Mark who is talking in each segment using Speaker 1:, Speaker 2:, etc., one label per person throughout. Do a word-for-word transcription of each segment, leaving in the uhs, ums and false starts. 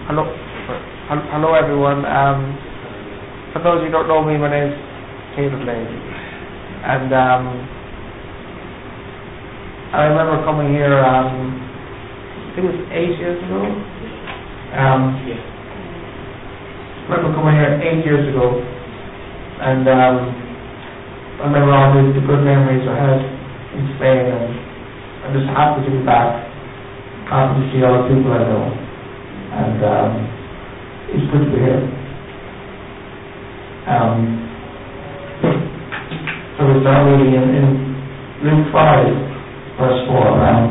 Speaker 1: Hello, hello everyone. Um, for those who don't know me, my name is Caleb Lane, and um, I remember coming here. Um, I think it was eight years ago. Um, I remember coming here eight years ago, and um, I remember all the, the good memories I had in Spain, and I'm just happy to be back. Happy to see all the people I know. And um, it's good to be here. Um, so we start reading in, in Luke five, verse four. Um,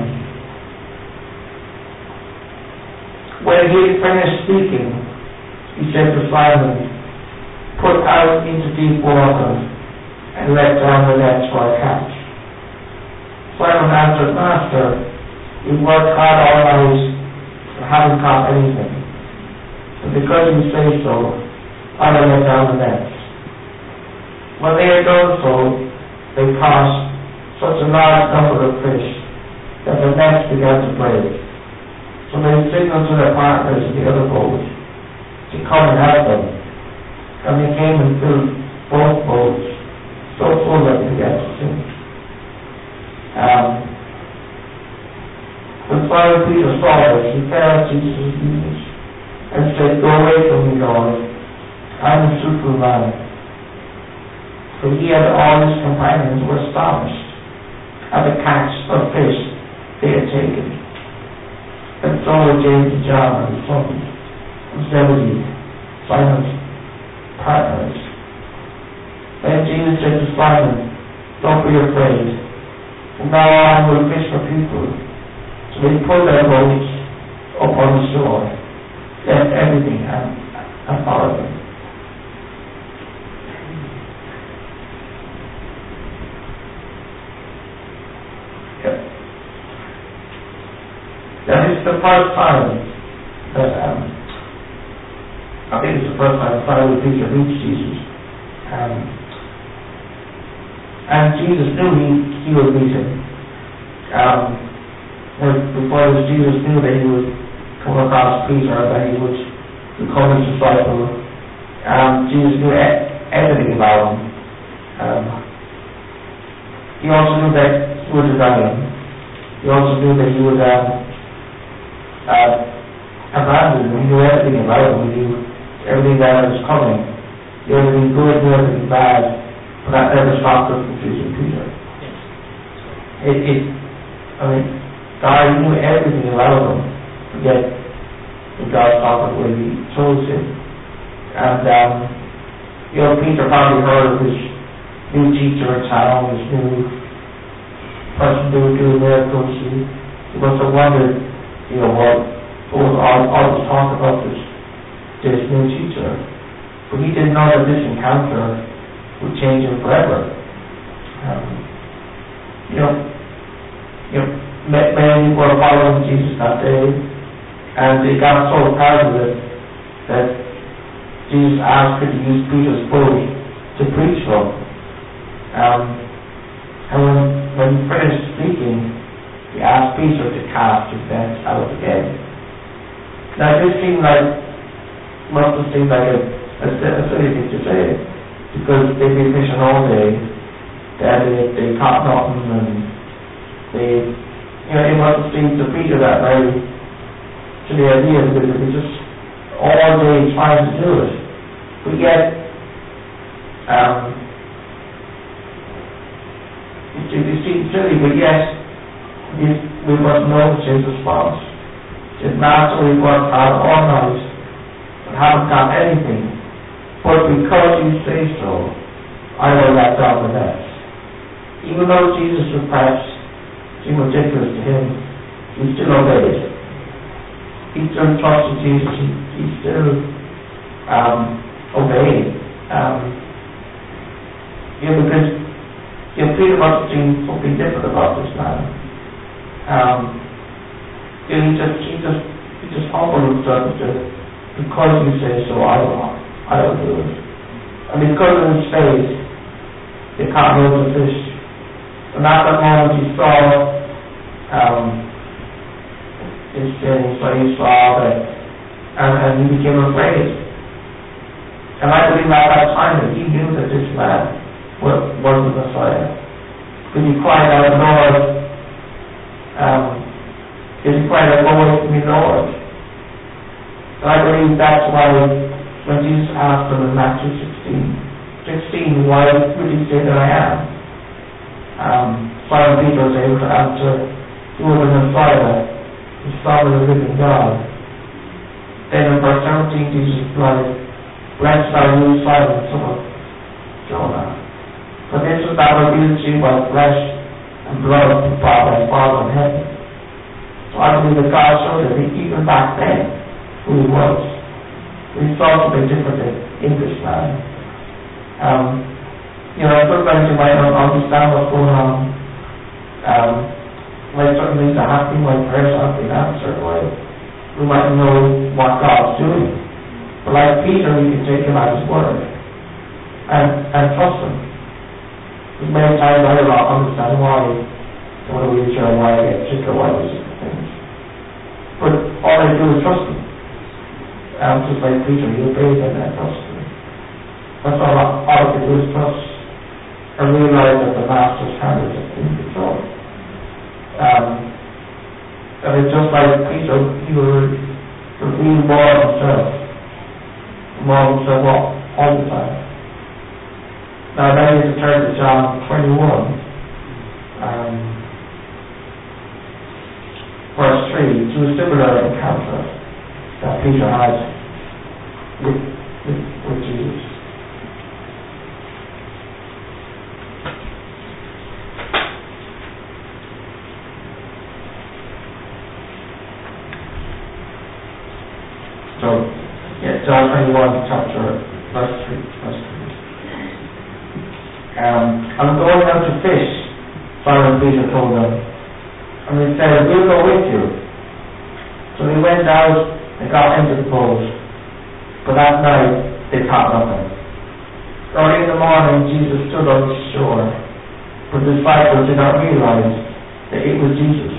Speaker 1: when he had finished speaking, he said to Simon, "Put out into deep water and let down the nets for a catch." Simon answered, "Master, we've worked hard all night, haven't caught anything. And because you say so, I will let down the nets." When they had done so, they caught such a large number of fish that the nets began to break. So they signaled to their partners in the other boat to come and help them. And they came and filled both boats so full that they began to sink. Um, When Simon Peter saw this, he fell at Jesus' knees and said, "Go away from me, Lord. I'm a sinful man." For he and all his companions were astonished at the catch of fish they had taken. And so were James and John and his sons of Zebedee, Simon's partners. Then Jesus said to Simon, "Don't be afraid. From now on we'll fish for people." So they pulled their boats up on the shore, left everything, and, and followed them. Yeah. That is the first time that, um, I think it's the first time Simon Peter meets Jesus. Um, and Jesus knew he, he would meet him. Um, Before this, Jesus knew that he would come across Peter, that he would become his disciple. Um, Jesus knew e- everything about him. Um, he also knew that he would deny him. He also knew that he would um, uh, abandon him. He knew everything about him. He knew everything that was coming. He knew everything good, he knew everything bad. But that never stopped him from choosing Peter. It, it, I mean, God knew everything about him, yet God thought the way he chose him. And, um, you know, Peter probably heard of this new teacher in town, this new person doing do miracles. He, he must have wondered, you know, what, what was all, all this talk about this, this new teacher. But he didn't know that this encounter would change him forever. Um, you know, you know, many people were following Jesus that day, and they got so tired of it that Jesus asked could he use Peter's boat to preach from. Um, and when, when he finished speaking, he asked Peter to cast his net out again. Now this seemed like, must have seemed like a, a, a silly thing to say, because they'd been fishing all day, that they, they caught nothing, and they You know, it must have seemed to Peter that very to the idea because it was just all day trying to do it. But yet, um, it, it seemed silly, but yet, we, we must notice his response. He said, "Master, we've worked hard all night, but haven't got anything. But because you say so, I will let down the nets." Even though Jesus was perhaps seemed ridiculous to him, he still obeyed. He still trusted Jesus. He, he still um, obeyed. Um, yeah, because yeah, Peter must have seen something different about this man. Um, yeah, he just he just he just humbled himself and said, "Because you say so, I will I will do it." And because of his faith, they caught loads of fish. And at that moment he saw um, his sin, so he saw that and, and he became afraid. And I believe at that time that he knew that this man was, was the Messiah. Because he cried out, Lord, um, because he cried out, go away from me, Lord. And I believe that's why when Jesus asked him in Matthew sixteen, sixteen, why would he say that I am? Um, Simon Peter was able to answer, you are the Messiah, the Son of the living God. Then in verse seventeen, Jesus replied, blessed are you, Simon, son of Jonah. For this was not revealed to you by flesh and blood, but by my Father in heaven. So I believe that God showed that even back then who he was. We saw something different in this man. Um, you know, sometimes you might not understand what's going on. Um, like certain things are happening, like prayers aren't being answered, like we might know what God's doing. But like Peter, we can take him at his word and, and trust him. There's many times I don't understand why I want to reach or why I get sick or why I do certain things. But all I do is trust him. Um, just like Peter, he obeys and I trust him. That's all I, all I can do is trust and realize that the Master's hand is in control. Um, and it's just like Peter, he will reveal more of himself. More of himself all, all the time. Now that is to turn to John twenty-one, um, verse three, to a similar encounter that Peter had with, with, with Jesus. So, yeah, John twenty-one, chapter, verse three. Verse three. Um, I'm going out to fish, Simon Peter told them. And he said, we'll go with you. So they went out and got into the boat. But that night, they caught nothing. Early in the morning, Jesus stood on the shore. But the disciples did not realize that it was Jesus.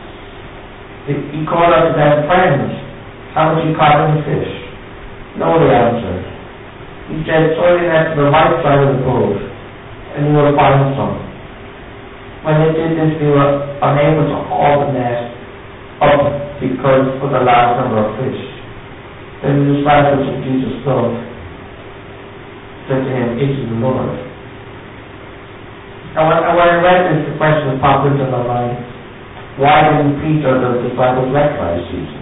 Speaker 1: He called out to them, friends, how much you caught any fish? No, they answered. He said, throw your net to the right side of the boat, and you will find some. When they did this, they were unable to haul the net up because of the large number of fish. Then the disciples of Jesus loved said to him, it is the Lord. And when, and when I read this, the question popped into my mind, why didn't Peter or the disciples recognize Jesus?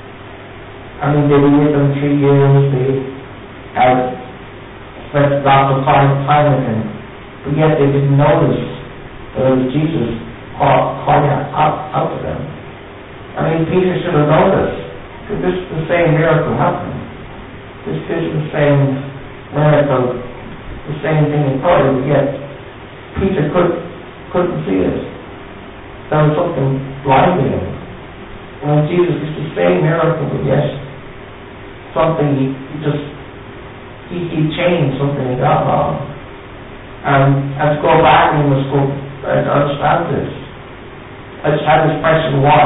Speaker 1: I mean, they were with him three years, they had spent lots of time, time with him, but yet they didn't notice that it was Jesus calling out, out to them. I mean, Peter should have noticed, because this is the same miracle happening. This is the same miracle, the same thing occurred, but yet Peter could, couldn't see it. There was something blinding him. When Jesus, it's the same miracle, but yet something he, he just he, he changed something he got wrong. And, and to go back, we must go uh, to understand this. I just had this question, why?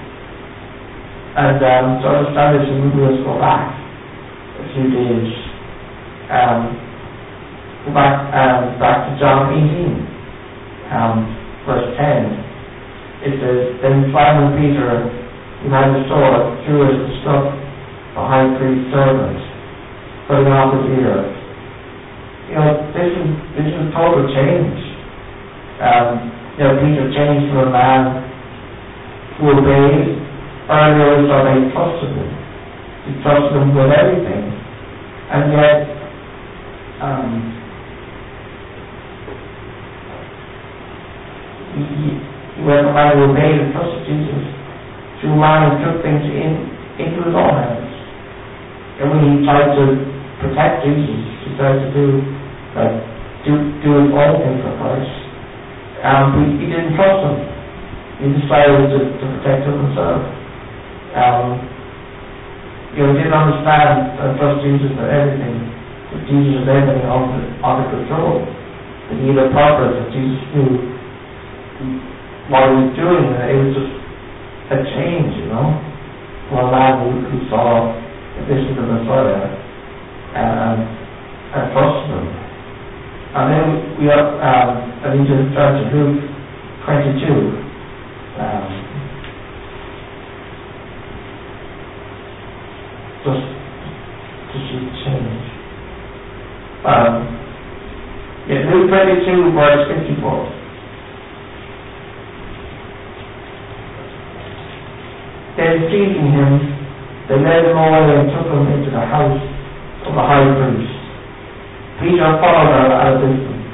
Speaker 1: And um, to understand this, we must go back a few days. Um, go back um, back to John eighteen, um, verse ten. It says, then Simon Peter, who had the sword, drew it and struck the high priest's servant, cutting off his ear. You know, this is this is a total change. Um, you know, Peter changed from a man who obeyed. Earlier we saw that he trusted him. He trusted him with everything. And yet, um, he, he, he went from a man who obeyed and trusted Jesus to a man who took things in, into his own hands. And when he tried to protect Jesus, he tried to do like do do his own thing for Christ. Um, he, he didn't trust him. He decided to, to protect him himself. Um, you know, he didn't understand and trust Jesus for everything. That Jesus had everything under, under control. That he had a purpose. That Jesus knew what he was doing. And it was just a change, you know, from a man who, who saw this is the Messiah, and, and trusted him. And then we are, um, I need to turn to Luke twenty-two. Um, just, just to change. Um, yeah, Luke twenty-two, verse fifty-four. Then seizing him, they led him away and took him into the house of the high priest. Peter followed her at a distance.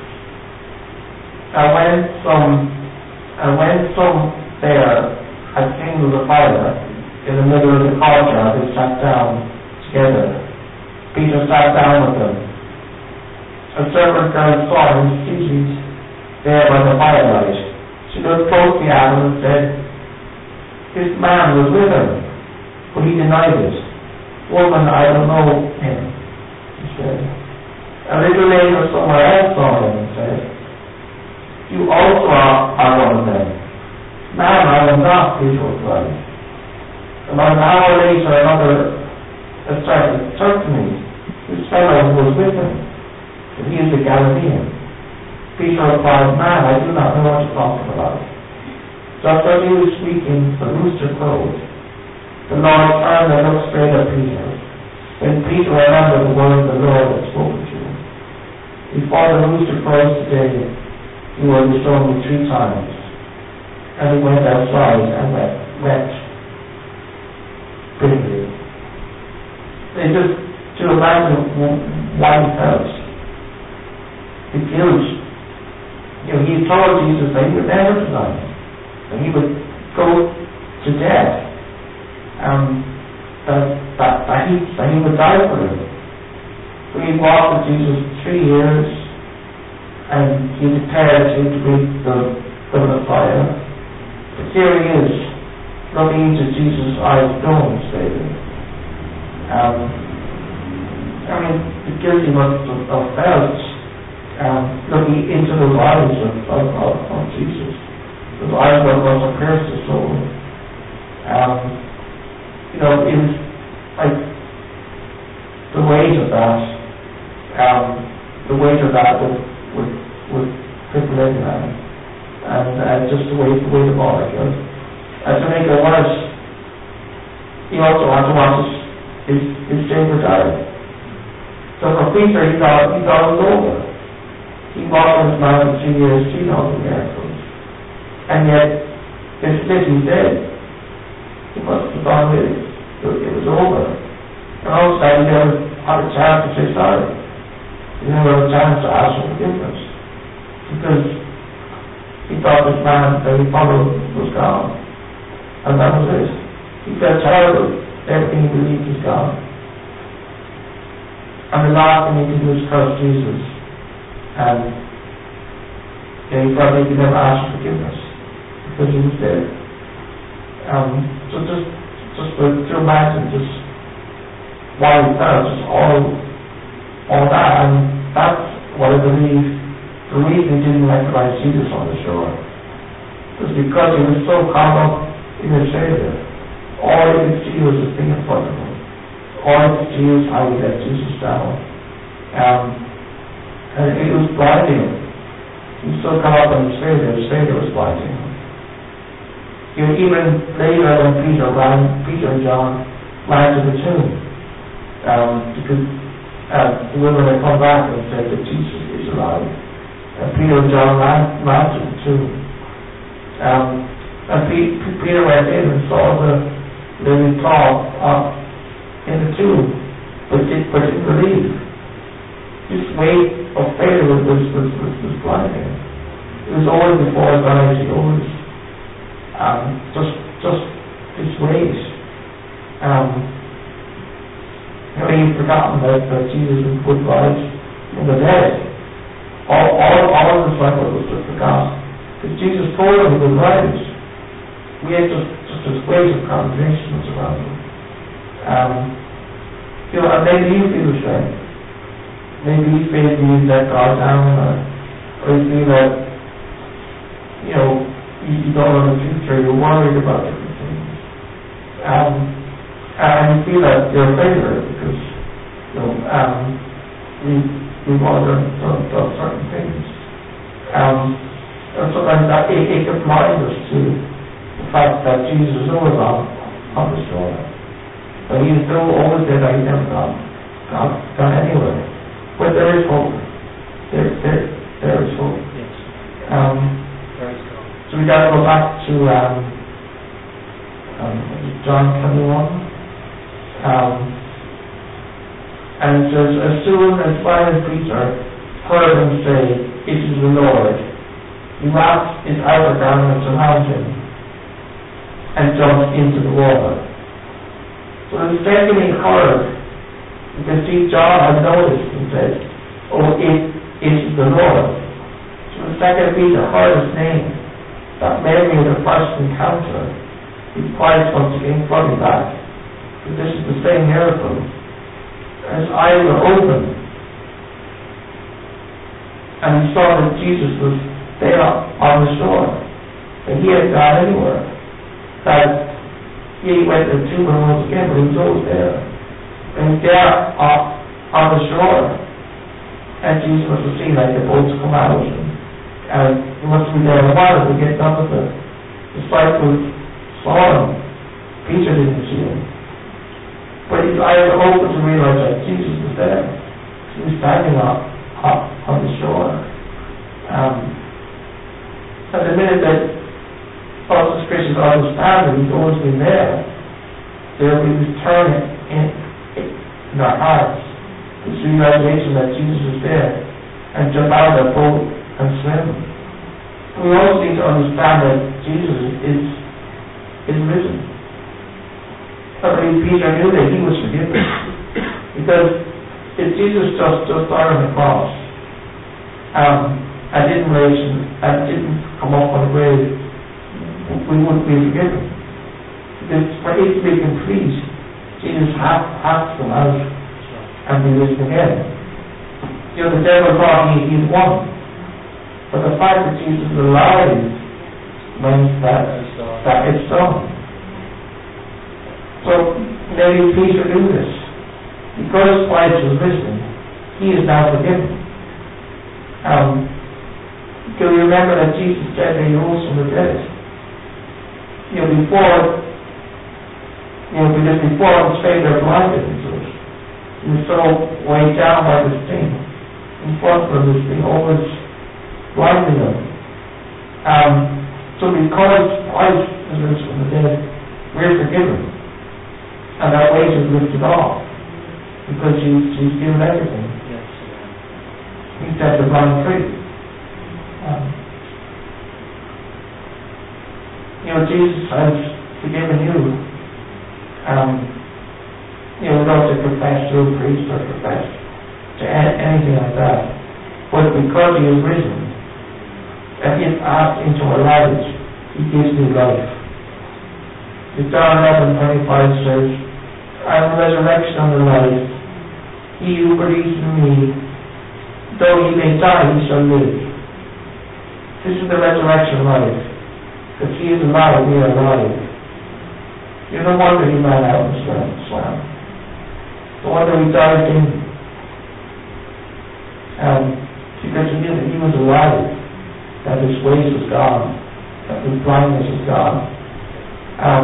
Speaker 1: And when some, and when some there had kindled a fire in the middle of the courtyard, they sat down together. Peter sat down with them. A servant girl saw him seated there by the firelight. She looked closely at him and said, "This man was with him," but he denied it. "Woman, I don't know him," he said. A little later, someone else saw him and said, "You also are, are one of them." "Man, I am not," Peter replied. About an hour later, another asserted, "Certainly, this fellow who was with him, but he is a Galilean." Peter replied, "Man, I do not know what you're talking about." Just as he was speaking, the rooster crowed. The Lord turned and looked straight at Peter. Then Peter remembered the word the Lord had spoken to him. "Before the rooster crows today, you will disown me three times." And he went outside and wept, wept bitterly. They just to imagine what he felt. The guilt. You know, he told Jesus that he would never deny him, that he would go to death, um, that, that, that, he, that he would die for him. So he walked with Jesus three years, and he declared him to be the, the Messiah. But here he is, looking into Jesus' eyes, knowing his Savior. Um, I mean, the guilt he must have felt, um, looking into those eyes of, of, of, of Jesus. Those eyes that must have pierced his soul. Um, you know, it was like the weight of that, um, the weight of that would would would cripple any man, and uh, just the weight, the weight of all that guilt. And to make it worse, he also had to watch his his, his Savior die. So for Peter, he thought he thought it was over. He walked with his man for three years, seen all the miracles. And yet, if he's dead, he must have gone with it. It was over. And also, he never had a chance to say sorry. He never had a chance to ask for forgiveness. Because he thought this man that he followed was gone. And that was it. He felt terrible. Everything he believed was gone. And the last thing he could do was curse Jesus. And yeah, he felt he could never ask for forgiveness, because he was dead. Um, so just, just to, to imagine just what he felt, just all, all that, and that's what I believe the reason he didn't recognize Jesus on the shore was because he was so caught up in his Savior. All he could see was the thing in front of him. All he could see was how he let Jesus down. Um, and it was blinding him. He was so caught up in his Savior, his Savior was blinding him. You know, even later when Peter ran, Peter and John ran to the tomb, um, because uh, the women had come back and said that Jesus is alive. And Peter and John ran, ran to the tomb. Um, and P- P- Peter went in and saw the living cloth uh, in the tomb, but, did, but didn't believe. This weight of failure was, was, was, was, was blinding. It was always before his eyes. He always um, just just this weight. Um, you know, he'd forgotten that, that Jesus would rise from the dead. All, all, all of his life was just forgotten. Because Jesus told him he would rise. We had just, just this weight of condemnation was around him. Um, you know, and maybe you feel the same. Maybe you feel you let God down, or, or you feel that, you know, you, you don't know the future, you're worried about different things. Um, and you feel that you're a failure because, you know, um, we, we've all done, done, done certain things. Um, and sometimes that it, it can blind us to the fact that Jesus is always on, on the shore. But he is still always there, that he's never gone, gone, gone anywhere. But there is hope. There, there, there is hope.
Speaker 2: Yes.
Speaker 1: Um,
Speaker 2: there is hope.
Speaker 1: So we got to go back to um, um, John twenty-one. Um, and it says, as soon as Simon Peter heard him say, "It is the Lord," he wrapped his outer garments around him and jumped into the water. So the second he heard, you can see John had noticed and said, "Oh, it is the Lord." So the second Peter heard his name, that memory of the first encounter, his quiet once again flooded back. But this is the same miracle. His eyes were open, and he saw that Jesus was there on the shore, that he had gone anywhere, that he went to the tomb and rose again, but he was always there. And he's there on, on the shore, and Jesus must have seen like the boats come out, and, and he must be there a while to get done with it. The disciples saw him. Peter didn't see him. But his eyes were open to realize that Jesus was there. He was standing up, up on the shore. Um, and the minute that us as Christians understand that he's always been there, there will be this turn in, in our hearts, this realization that Jesus is there, and jump out of the boat and swim. We also need to understand that Jesus is, is risen. I believe Peter knew that he was forgiven, because if Jesus just, just died on the cross, um, and didn't raise and didn't come up on the grave, we wouldn't be forgiven. Because for it to be complete, Jesus has, has to come out and be risen again. You know, the devil thought he, he had won, but the fact that Jesus is alive means that, that it's done. So maybe Peter knew this. Because Christ was risen, he is now forgiven. Um, can we remember that Jesus said that he rose from the dead? You know, before, you know, because before his faith were blinded into it. He was so weighed down by this thing. In front of this thing always blinding him. Um, so because Christ is risen from the dead, we're forgiven. And that weight is lifted off, because he's, he's given everything.
Speaker 2: Yes.
Speaker 1: He set the blind free. Um, you know, Jesus has forgiven you. Um, you know, we don't have to confess to a priest or confess to anything like that. But because he is risen, and he has asked into our lives, he gives new life. John eleven twenty-five says, "I am the resurrection and the life. He who believes in me, though he may die, he shall live." This is the resurrection life. Because he is alive, we are alive. You no wonder he ran out and swam. No wonder he dived in. Um, because he knew that he was alive, that his ways was gone, that his blindness was gone. Um,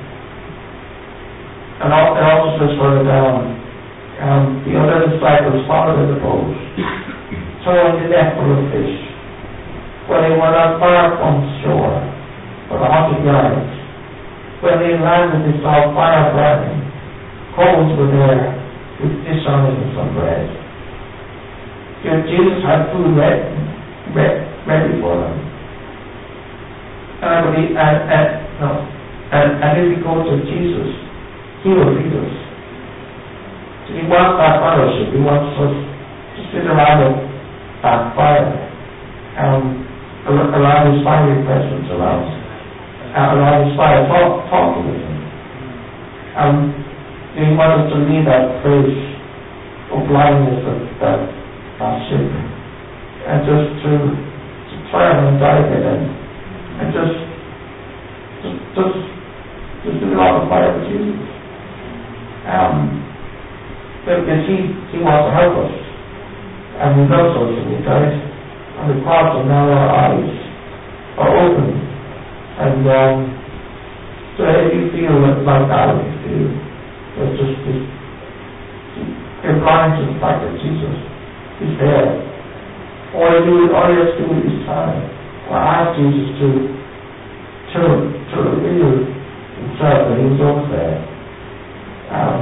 Speaker 1: and all, it also says further down, um, the other disciples followed in the boat, throwing the net full of fish. When they were not far from the shore, but a hundred yards, when they landed, they saw fire burning. Coals were there, with fish on it and some bread. You know, Jesus had food ready, ready for them. And I believe, and, and no. And, and if we go to Jesus, he will feed us. So he wants that fellowship. He wants us to sit around that fire, um, around his fiery presence, around, uh, around his fire, talk, talking with him. Um, he wants us to leave that place of blindness, that, that, that ship, and just to, to turn and dive in and, and just, just, just Just do it on the fire with Jesus. Um, because he, he wants to help us. And we know so, guys. On the cross, and now our eyes are open. And um, so if you feel like that, if you feel that just, just you're blind to the fact that Jesus is there, all you do, all you have to do is try or ask Jesus to to to reveal himself that he's over there. Um,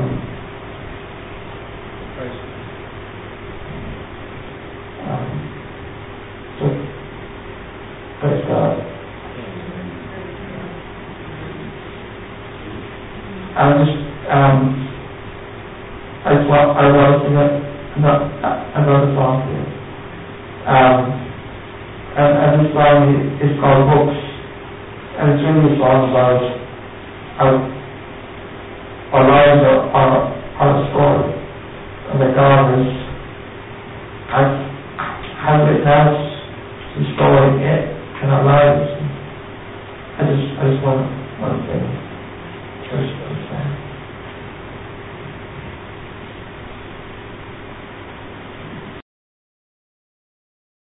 Speaker 1: um, so praise God. I just um I just want I want to sing another another song here. Um and, and this song is called Books, and it's really a song about our, our lives are, are, are a story, and that God has has, has written out the story in, in our lives. I just I just want to want to sing. Just, just,